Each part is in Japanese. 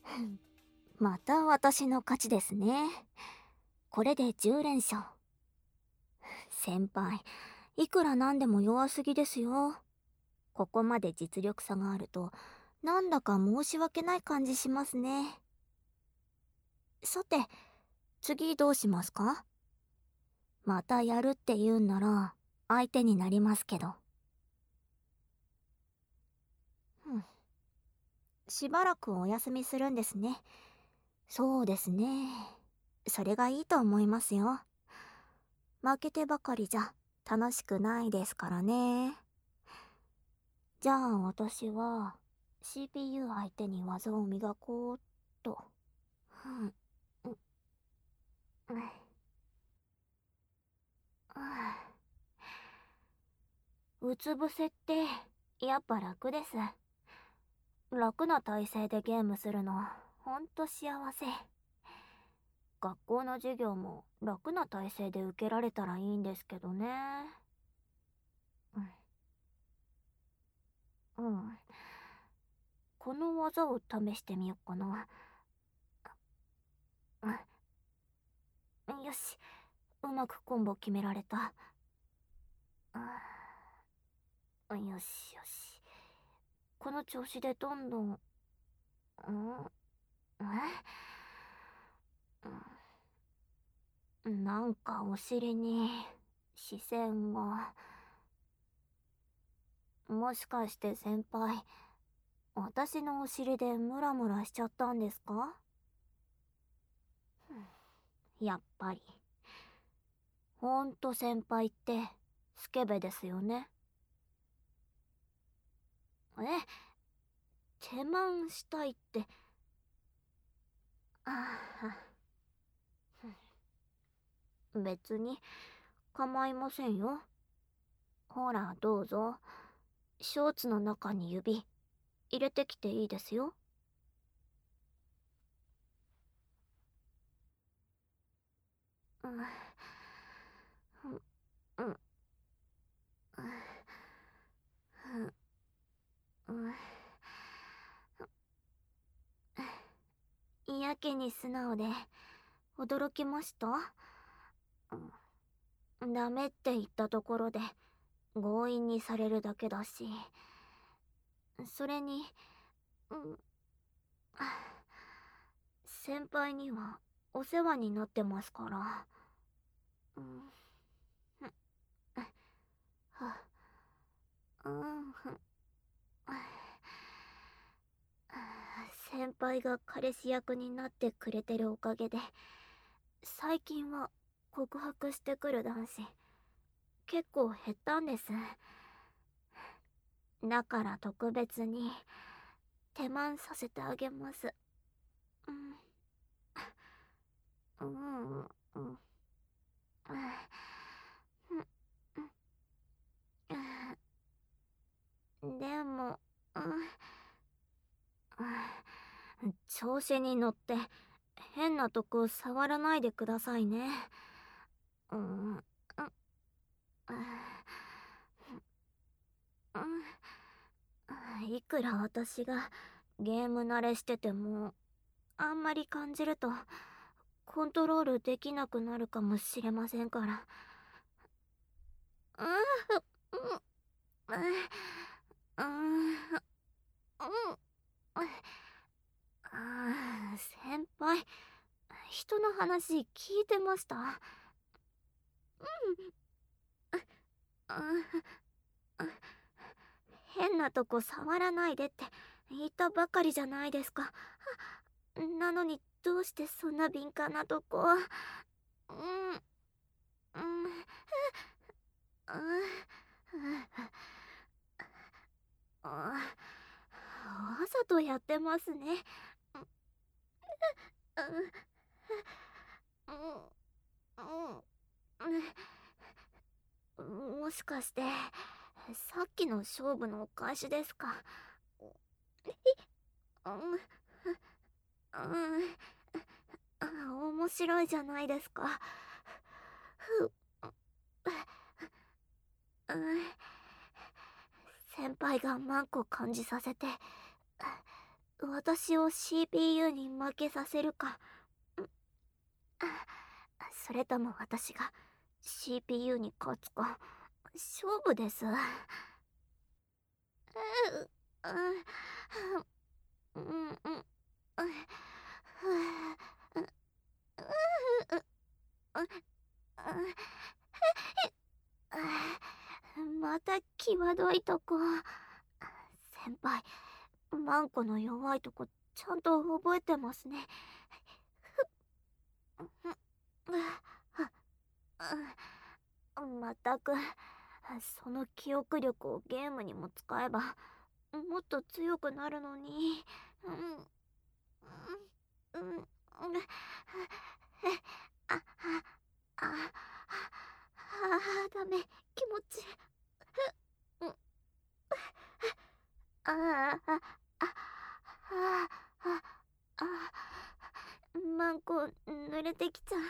また私の勝ちですね。これで10連勝。先輩、いくらなんでも弱すぎですよ。ここまで実力差があると、なんだか申し訳ない感じしますね。さて、次どうしますか？またやるって言うんなら、相手になりますけど。うん。しばらくお休みするんですね。そうですね。それがいいと思いますよ。負けてばかりじゃ楽しくないですからね。じゃあ私は CPU 相手に技を磨こうっと。うん、うん、うん、うつ伏せってやっぱ楽です。楽な体勢でゲームするのほんと幸せ。学校の授業も楽な体勢で受けられたらいいんですけどね。うん、うん。この技を試してみようかな。うん、よし、うまくコンボ決められた。うん、よしよし。この調子でどんどん、なんかお尻に視線が。もしかして先輩、私のお尻でムラムラしちゃったんですか？やっぱり。ほんと先輩ってスケベですよね。え、手満したいって。あ別に構いませんよ。ほらどうぞ。ショーツの中に指入れてきていいですよ。うん、うん、うん、やけに素直で驚きました。ダメって言ったところで強引にされるだけだし、それに、うん、先輩にはお世話になってますから。うん、うん、先輩が彼氏役になってくれてるおかげで最近は告白してくる男子結構減ったんです。だから特別に手満させてあげます。うん、うん、うん、でも、調子に乗って変なとこ触らないでくださいね。うん、うん、いくら私がゲーム慣れしててもあんまり感じるとコントロールできなくなるかもしれませんから。うん、うん、うん、うん、先輩、人の話聞いてました？変なとこ触らないでって言ったばかりじゃないですか。なのにどうしてそんな敏感なとこ。うん、うん、うん、わざとやってますね。もしかしてさっきの勝負のお返しですか？面白いじゃないですか。先輩がマンコ感じさせて私を CPU に負けさせるか、それとも私が CPU に勝つか、勝負です。また際どいとこ。先輩、マンコの弱いとこちゃんと覚えてますね。まったく、その記憶力をゲームにも使えばもっと強くなるのに。あああダメ、気持ち。ああああああマンコ濡れてきちゃう。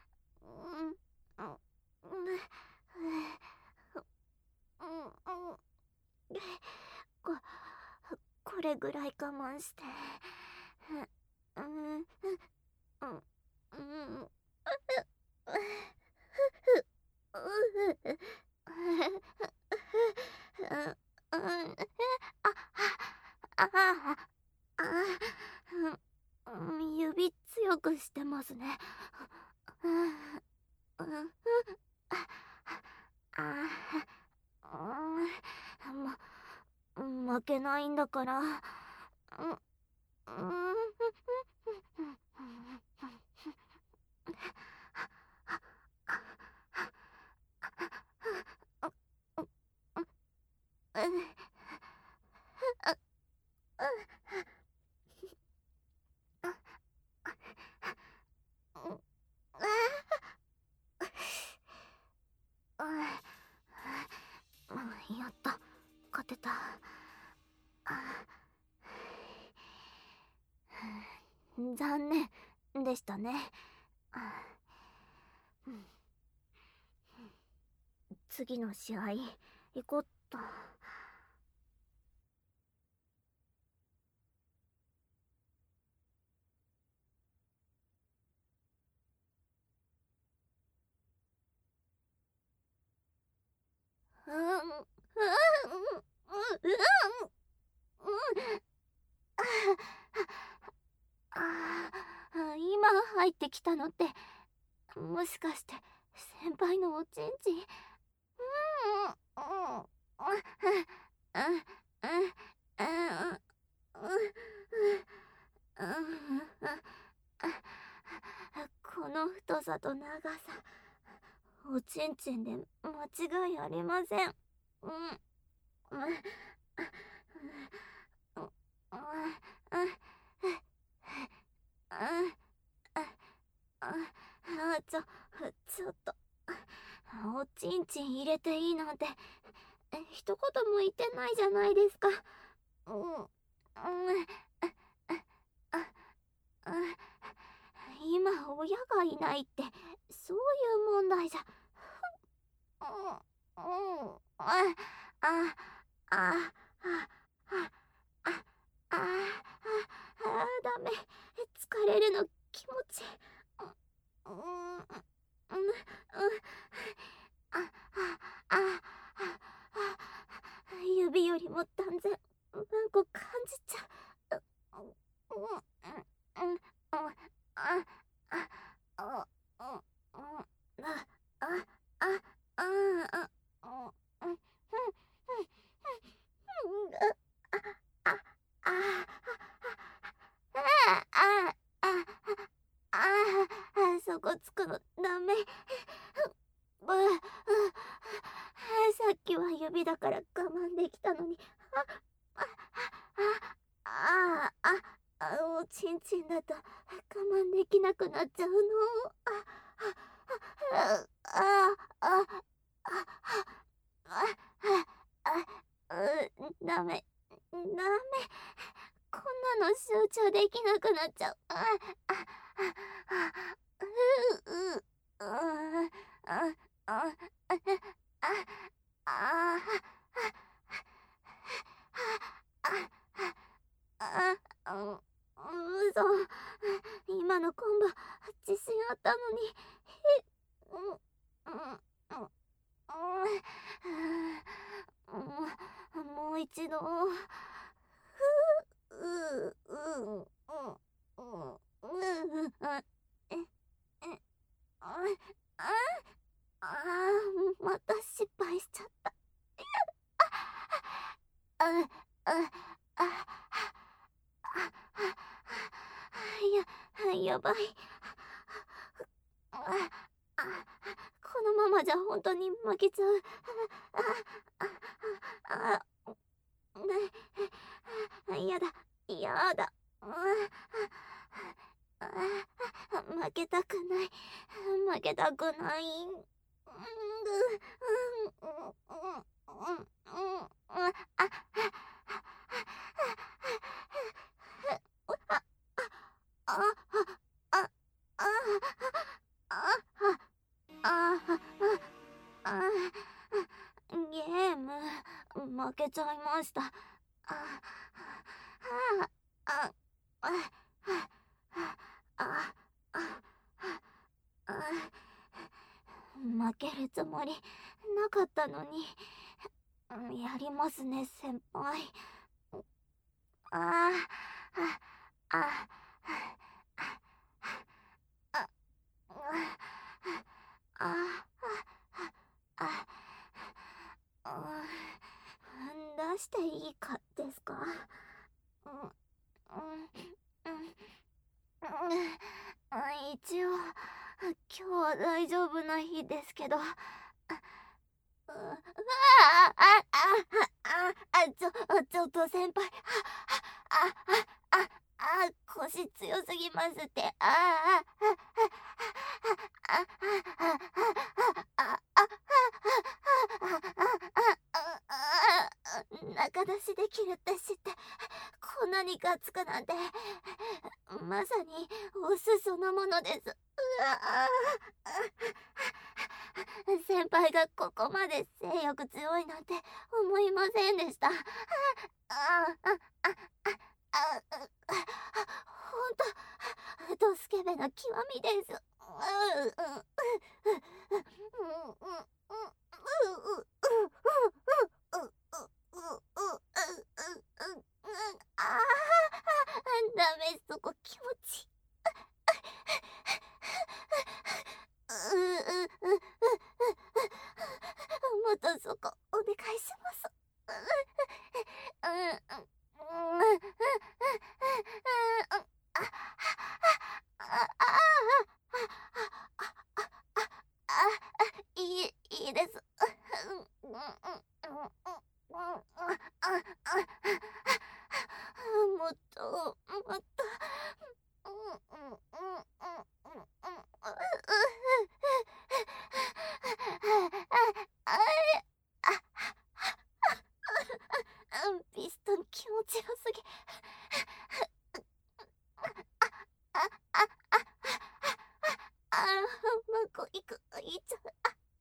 ここれぐらい我慢して。指強くしてますね。負けないんだから。やった、勝てた。残念でしたね。次の試合行こっと。今入ってきたのってもしかして先輩のおちんちん。この太さと長さ、おちんちんで間違いありません。ちょっと、おちんちん入れていいなんて一言も言ってないじゃないですか。今親がいないってそういう問題じゃ。ダメ、疲れるの気持ち。指よりも断然なんか感じちゃう。そこつくのダメ。さっきは指だから我慢できたのに。おちんちんだと我慢できなくなっちゃうの。ダメ、ダメ。こんなの集中できなくなっちゃう。 もう一度。また失敗しちゃった。あああやばい。このままじゃ本当に負けちゃう。やだ、やだ。負けたくない。負けたくない。ゲーム負けちゃいました。負けるつもりなかったのに。やりますね、先輩。出していいかですか？一応今日は大丈夫な日ですけど。ちょっと先輩。腰強すぎますって。中出しできるって知ってこんなにガッツくなんて、まさにオスそのものです。先輩がここまで性欲強いなんて思いませんでした。ほんとドスケベの極みです。ダメ、そこ気持ち。またそこお願いします。いいです。もっともっと。ピストン気持ちよすぎ。もうこいっちゃう。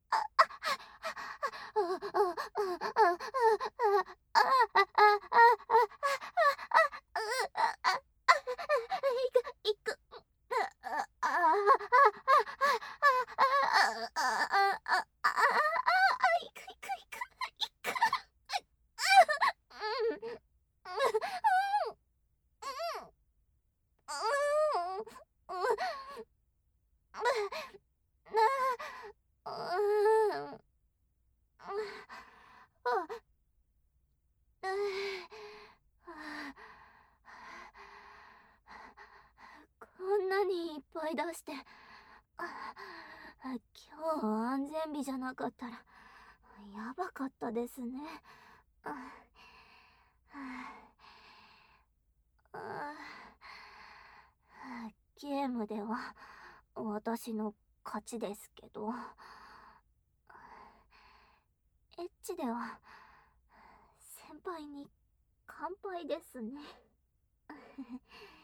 いく。こんなにいっぱい出して、今日安全日じゃなかったらやばかったですね。ゲームでは私の勝ちですけど、エッチでは先輩に完敗ですね。